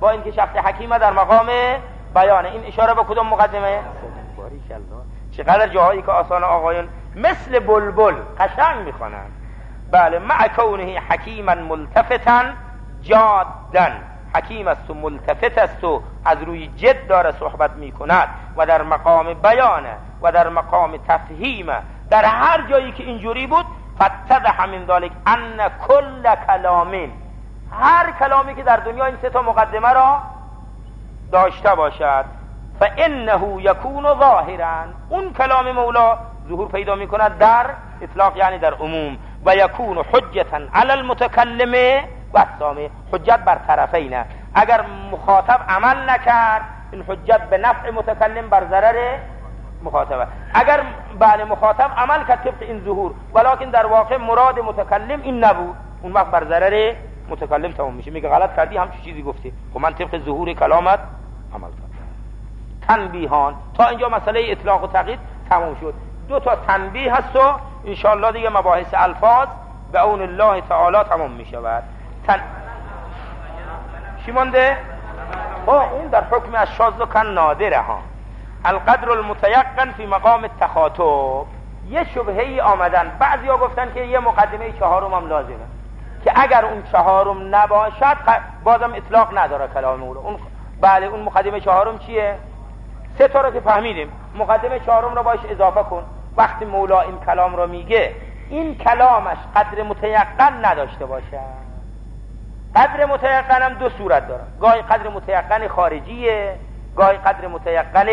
با اینکه شخص حکیمه در مقام بیانه. این اشاره به کدوم مقدمه؟ چقدر جاهایی که آسان آقایون مثل بلبل قشنگ میخوانن. بله، مع کونه حکیما ملتفتا جادا، حکیم است و ملتفت است و از روی جد داره صحبت میکند و در مقام بیانه و در مقام تفهیمه. در هر جایی که اینجوری بود فتضح من ذلک ان کل کلامین، هر کلامی که در دنیا این سه تا مقدمه را داشته باشد فانه یکون ظاهرا، اون کلام مولا ظهور پیدا میکند در اطلاق یعنی در عموم، و یکون حجتا علی المتکلم و السامع، حجت بر طرفینه. اگر مخاطب عمل نکرد این حجت به نفع متکلم بر ضرر مخاطبه. اگر بله مخاطب عمل کرد طبق این ظهور ولکن در واقع مراد متکلم این نبود، اون وقت بر ضرر متکلم تمام میشه. میگه غلط کردی، همچین چیزی گفتی، خب من طبق ظهور کلامت عمل کردم. تنبیهان تا اینجا مسئله اطلاق و تقیید تمام شد. دو تا تنبیه هست و انشاءالله دیگه مباحث الفاظ به اون الله تعالی تمام میشود. تن... چی مونده؟ با اون در حکم الشاذ و کن نادره ها. القدر المتیقن فی مقام التخاطب. یه شبهه‌ای آمدن، بعضیا گفتن که یه مقدمه چهارم هم لازمه که اگر اون چهارم نباشد بازم اطلاق نداره کلام مولا. اون بله اون مقدمه چهارم چیه؟ سه تا رو که فهمیدیم، مقدمه چهارم رو باش اضافه کن. وقتی مولا این کلام رو میگه این کلامش قدر متیقن نداشته باشه. قدر متیقن هم دو صورت داره، گاهی قدر متیقن خارجیه، گاهی قدر متیقن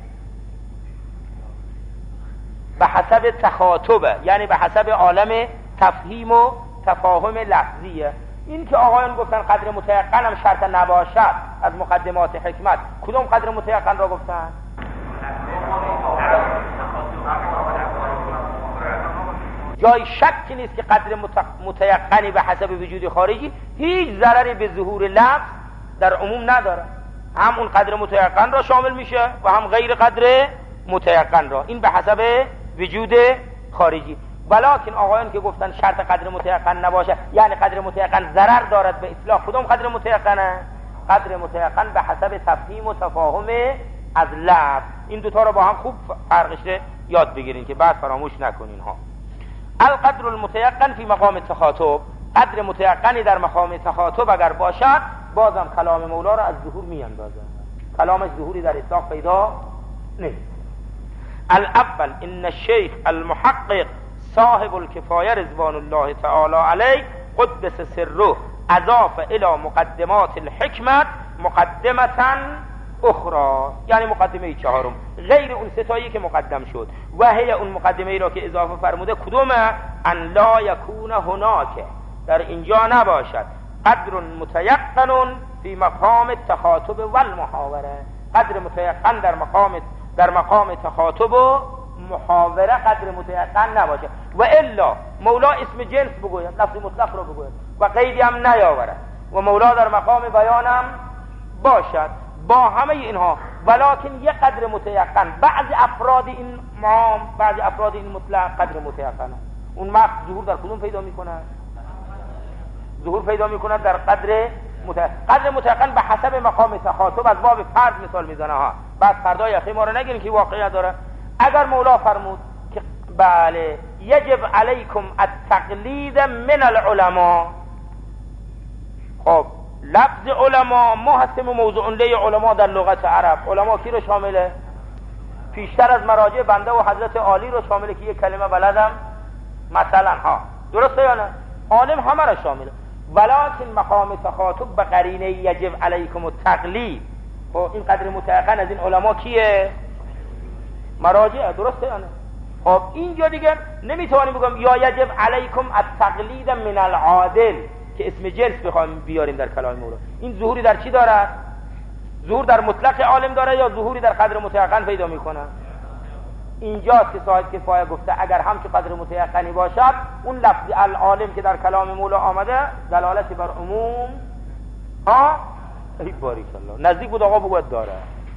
به حسب تخاطبه، یعنی به حسب عالم تفهیم و تفاهم لفظیه. این که آقایان گفتن قدر متیقن هم شرط نباشد از مقدمات حکمت، کدوم قدر متیقن را گفتن؟ جای شکی نیست که قدر متیقنی به حسب وجود خارجی هیچ ضرری به ظهور لفظ در عموم نداره، هم اون قدر متیقن را شامل میشه و هم غیر قدر متیقن را، این به حسب وجود خارجی. ولکن آقایان که گفتن شرط قدر متیقن نباشه یعنی قدر متیقن ضرر دارد به اطلاق، کدوم قدر متیقنه؟ قدر متیقن به حسب تفهیم و تفاهم از لفظ. این دوتا رو با هم خوب فرقش یاد بگیرین که بعد فراموش نکنین ها. القدر المتیقن فی مقام تخاطب، قدر متیقنی در مقام تخاطب اگر باشد بازم کلام مولا را از ظهور می اندازه، کلامش ظهوری در اطلاق پیدا نیست. الاول ان الشیخ المحقق صاحب الکفایه رضوان الله تعالی علیه قدس سره اضاف الى مقدمات الحکمت مقدمتا اخرى، یعنی مقدمه چهارم غیر اون ستایی که مقدم شد. و هی اون مقدمه ای را که اضافه فرموده کدومه؟ ان لا یکون هناک، در اینجا نباشد قدر متیقن فی مقام التخاطب و المحاوره، قدر متیقن در مقام در مقام تخاطب و محاوره قدر متیقن نباشه. و الا مولا اسم جنس بگوید، لفظ مطلق رو بگوید و قیدی هم نیاورد و مولا در مقام بیانم باشد با همه اینها، ولکن یک قدر متیقن بعضی افراد این مام بعضی افراد این مطلق قدر متیقن، اون وقت ظهور در کدوم پیدا میکنه؟ ظهور پیدا میکنه در قدر متیقن. قدر متیقن به حسب مقام تخاطب از باب فرض مثال میزنه ها، بعد فردای اخی ما رو نگیرین که واقعیت داره. اگر مولا فرمود که بله یجب علیکم التقلید من العلماء، خب لفظ علما ما هستیم موضوع لی علما در لغت عرب. علما کی رو شامله؟ پیشتر از مراجع بنده و حضرت عالی رو شامله که یک کلمه بلدم مثلا ها، درسته یا نه؟ عالم همه رو شامله، ولکن مقام تخاطب به قرینه یجب علیکم التقلید. خب این قدر متیقن از این علما کیه؟ مراجع، درسته یا نه؟ خب اینجا دیگه نمیتوانیم بگم یا یجب علیکم التقلید من العادل که اسم جنس بخوایم بیاریم در کلام مولا. این ظهوری در چی داره؟ ظهور در مطلق عالم داره یا ظهوری در قدر متیقن پیدا میکنه؟ اینجاست که صاحب کفایه گفته اگر همچه قدر متیقنی باشد اون لفظ العالم که در کلام مولا آمده دلالتی بر عموم ها ای باریک الله نزدیک بود آقا بگوید داره.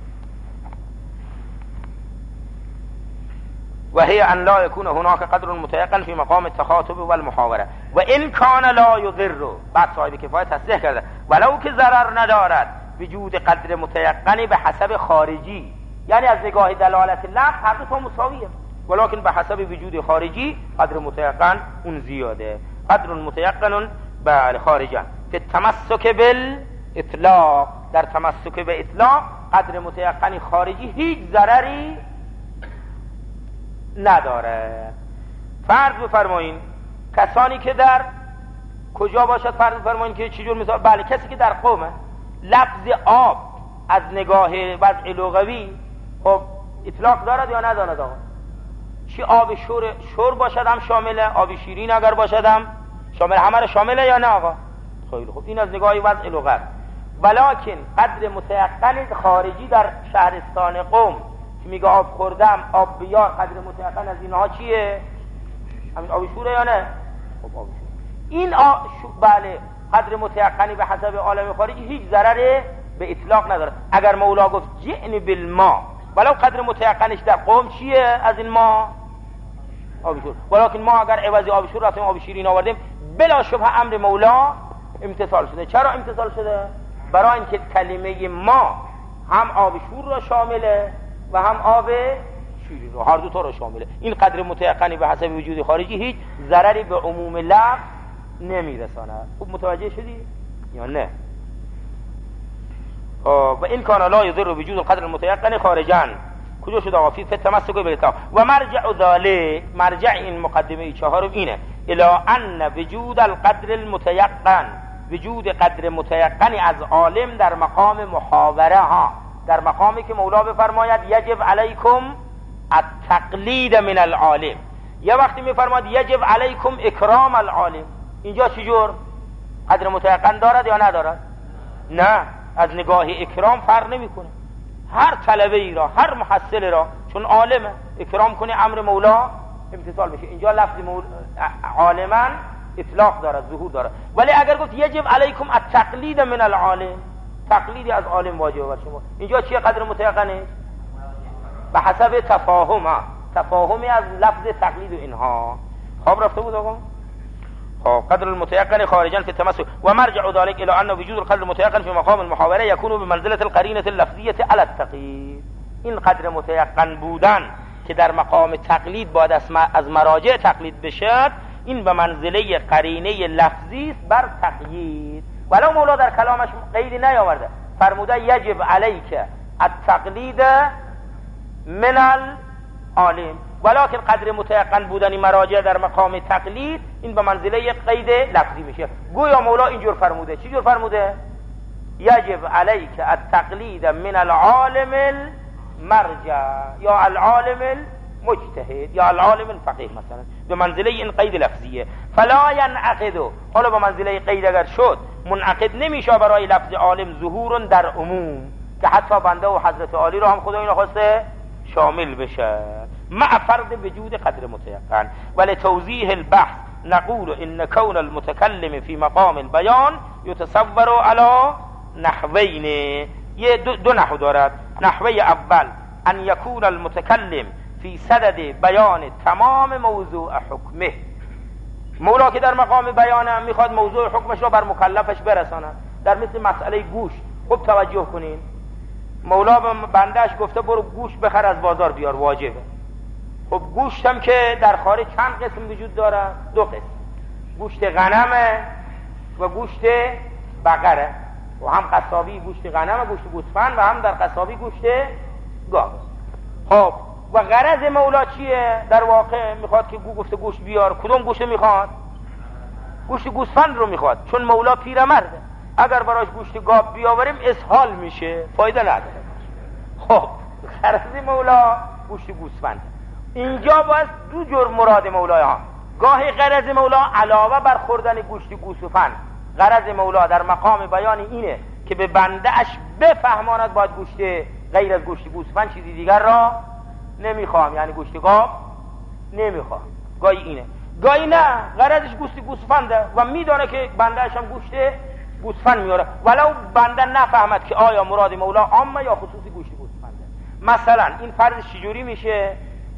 و هی ان لا یکون هناک قدر متیقن فی مقام التخاطب و المحاوره و ان کان لا یضر. بعد صاحب کفایه تصریح کرده ولو که ضرر ندارد وجود قدر متیقنی به حسب خارجی، یعنی از نگاه دلالت لفظ هر دو تا مساویه، ولکن به حسب وجود خارجی قدر متیقن اون زیاده. قدر متیقن بله خارجا که تمسک بالاطلاق، در تمسک به اطلاق قدر متیقنی خارجی هیچ ضرری نداره. فرض بفرمایین کسانی که در کجا باشد، فرض بفرمایین که چجور مثال، بله کسی که در قومه، لفظ آب از نگاه وضع لغوی خب اطلاق دارد یا ندارد؟ آقا چی آب شور شور باشد هم شامله، آب شیرین اگر باشد هم شامل، همه رو شامله یا نه آقا؟ خیلی خوب، این از نگاه وضع لغت. ولکن قدر متیقن خارجی در شهرستان قوم که میگه آب خوردم، آب بیار، قدر متیقن از اینها چیه؟ همین آب شوره یا نه؟ خب آب شور. این آ... شو... بله قدر متیقنی به حسب عالم خارجی هیچ ضرر به اطلاق نداره. اگر مولا گفت جئن بالماء، ولو قدر متیقنش در قوم چیه از این ما؟ آب شور. ولکن ما اگر عوضی آب شور رفتیم آب شیرین آوردیم، بلا شبه امر مولا امتثال شده. چرا امتثال شده؟ برای اینکه کلمه ما هم آب شور را شامله و هم آب شیرین را، هر دو تا را شامله. این قدر متیقنی به حسب وجود خارجی هیچ ضرری به عموم لفظ نمیرسانه. خوب متوجه شدی یا نه؟ و این کان لا یضر وجود القدر المتیقن خارجا. کجا شد آقا؟ فی تمسک بالاتفاق و مرجع ذلك، مرجع این مقدمه چهارم اینه، الی ان وجود القدر المتیقن، وجود قدر متیقنی از عالم در مقام محاوره ها، در مقامی که مولا بفرماید یجب علیکم التقلید من العالم، یه وقتی میفرماید یجب علیکم اکرام العالم، اینجا چجور؟ قدر متیقن دارد یا ندارد؟ نه، از نگاه اکرام فرق نمیکنه. هر طلبه ای را، هر محصل را چون عالمه اکرام کنه، امر مولا امتثال بشه. اینجا لفظ مولا عالما اطلاق دارد، ظهور دارد. ولی اگر گفت یجب علیکم التقلید من العالم، تقلیدی از عالم واجبه بر شما، اینجا چیه قدر متیقنه؟ به حسب تفاهم، تفاهمی از لفظ تقلید و اینها. خواب رفته بود آقا؟ خب قدر المتيقن خارجا في التمسك ومرجع ذلك الى ان وجود القدر المتيقن في مقام المحاوره يكون بمنزله القرينه اللفظيه على التقييد. این قدر متيقن بودن که در مقام تقلید باید از مراجع تقلید بشد، این به منزله قرینه لفظی است بر تقیید. ولو مولا در کلامش قیدی نیاورده، فرموده یجب علیک التقلید من العالم، ولکن قدر متیقن بودنی مراجع در مقام تقلید این به منزله قید لفظی میشه. گویا مولا اینجور فرموده. چی جور فرموده؟ یجب علیک التقلید من العالم المرجع یا العالم المجتهد یا العالم الفقیه، مثلا به منزله این قید لفظیه. فلا ینعقد، حالا به منزله قید اگر شد منعقد نمیشه برای لفظ عالم ظهور در عموم، که حتی بنده و حضرت عالی رو هم خدا اینو خواسته شامل بشه، مع فرض وجود قدر متيقن. ولتوضیح البحث نقول ان كون المتكلم في مقام البيان يتصور على نحوين، یه دو, دو نحو دارد. نحوه اول ان يكون المتكلم في صدد بیان تمام موضوع حکمه، مولا که در مقام بیانه میخواد موضوع حکمش رو بر مکلفش برسانه. در مثل مسئله گوش خوب توجه کنین، مولا به بندهش گفته برو گوش بخر از بازار بیار، واجبه. خب گوشت هم که در خارج چند قسم وجود داره؟ دو قسم، گوشت غنمه و گوشت بقره، و هم قصابی گوشت غنمه، گوشت گوسفند، و هم در قصابی گوشت گاو. خب و غرض مولا چیه؟ در واقع میخواد که گو گفته گوشت بیار، کدوم گوشت میخواد؟ گوشت گوسفند رو میخواد، چون مولا پیرمرده، اگر براش گوشت گاو بیاوریم اسهال میشه، فایده نداره. خب غرض مولا گوشت گوسفند. اینجا باید دو جور مراد مولا ها. گاهی غرض مولا علاوه بر خوردن گوشت گوسفند، غرض مولا در مقام بیان اینه که به بنده اش بفهماند باید گوشت غیر از گوشت گوسفند چیزی دیگر را نمیخوام، یعنی گوشت گاو نمیخوام. گاهی اینه، گاهی نه غرضش گوشت گوسفنده و میدانه که بنده اش هم گوشت گوسفند میاره، ولو بنده نفهمد که آیا مراد مولا عامه یا خصوصی گوشت گوسفنده. مثلا این فرض چجوری میشه؟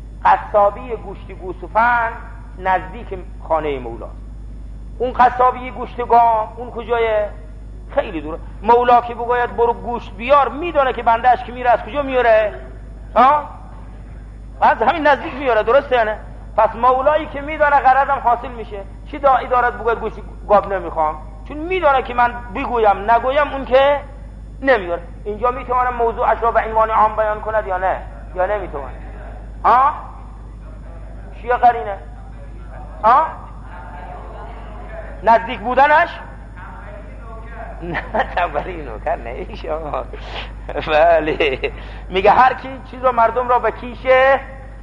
قصابی گوشت گوسفند نزدیک خانه مولاست، اون قصابی گوشت گاو اون کجایه؟ خیلی دوره. مولا که بگوید برو گوشت بیار، میدونه که بنده اش که میره از کجا میاره؟ ها؟ از همین نزدیک میاره، درسته نه؟ پس مولایی که میدونه غرضم حاصل میشه، چی داعی دارد بگوید گوشت گاو نمیخوام؟ چون میدونه که من بگویم نگویم اون که نمیاره. اینجا میتونه موضوعش را به عنوان عام بیان کند یا نه؟ یا نمیتونه؟ ها؟ چیه قرینه؟ ها؟ نزدیک بودنش؟ نه تنبلی نوکر نه شما. بله میگه هر کی چیز رو مردم را به کیشه.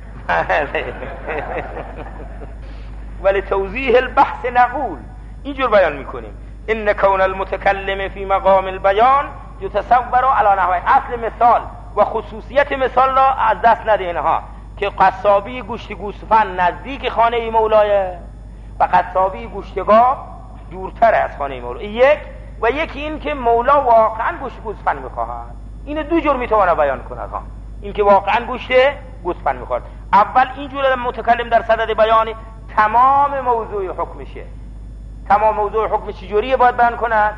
ولی توضیح البحث نقول اینجور بیان میکنیم ان کون المتکلم فی مقام البیان یتصور علی نحوه. اصل مثال و خصوصیت مثال را از دست ندین ها، که قصابی گوشت گوسفند نزدیک خانه مولایه و قصابی گوشت گاو دورتر از خانه مولا. یک و یکی این که مولا واقعا گوشت گوسفند میخواهد. این دو جور میتونه بیان کند ها، این که واقعا گوشت گوسفند میخواد. اول اینجور متکلم در صدد بیان تمام موضوع حکمشه. تمام موضوع حکم چجوریه باید بیان کند؟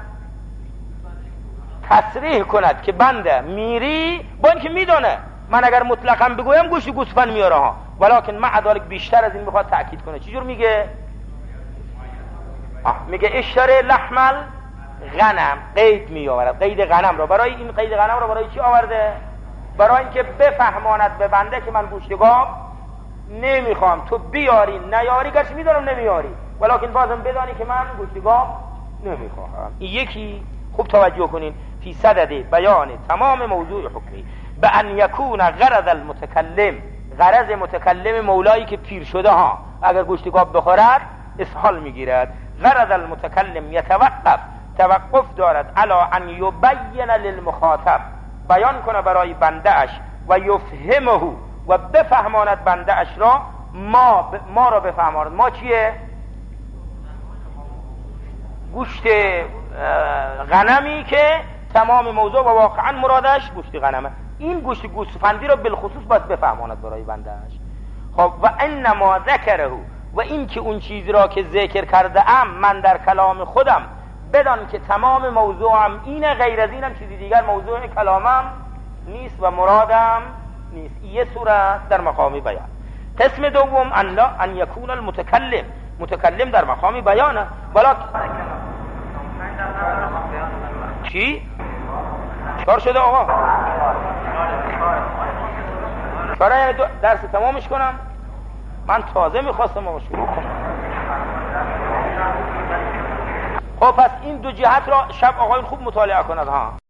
تصریح کند که بنده میری با اینکه میدونه من اگر مطلقاً بگویم گوشت گوسفند میاره ها، ولکن مع ذلک بیشتر از این میخواد تأکید کنه. چجور میگه؟ آه. میگه اشتری لحمل غنم، قید میآورد. قید غنم رو برای این قید غنم رو برای چی آورده؟ برای اینکه بفهماند به بنده که من گوشت گاو نمیخوام، تو بیاری نیاری گرچه میدونم نمیاری، ولکن بازم بدانی که من گوشت گاو نمیخوام. این یکی خوب توجه کنین فی صدد بیان تمام موضوع حکمی به ان یکون غرض المتکلم، غرض متکلم مولایی که پیر شده ها اگر گوشت گاو بخورد اسهال میگیرد. غرض المتکلم یتوقف، توقف دارد علی ان یبین للمخاطب، بیان کنه برای بنده اش و یفهمه و بفهماند بنده اش را، ما ب... ما را بفهماند. ما چیه؟ گوشت غنمی که تمام موضوع و واقعا مرادش گوشت غنمه. این گوشت گوسفندی را بالخصوص باید بفهماند برای بنده اش. خب و انما ذکره، و این که اون چیزی را که ذکر کرده ام من در کلام خودم بدان که تمام موضوعم اینه، غیر از اینم چیزی دیگر موضوع کلامم نیست و مرادم نیست. یه صورت در مقام بیان. قسم دوم ان لا ان یکون المتکلم، متکلم در مقام بیانه ولی چی؟ چکار شده آقا؟ چرا درس تمامش کنم؟ من تازه میخواستم آقا شروع کنم. خب پس این دو جهت را شب آقایون خوب مطالعه کنند ها.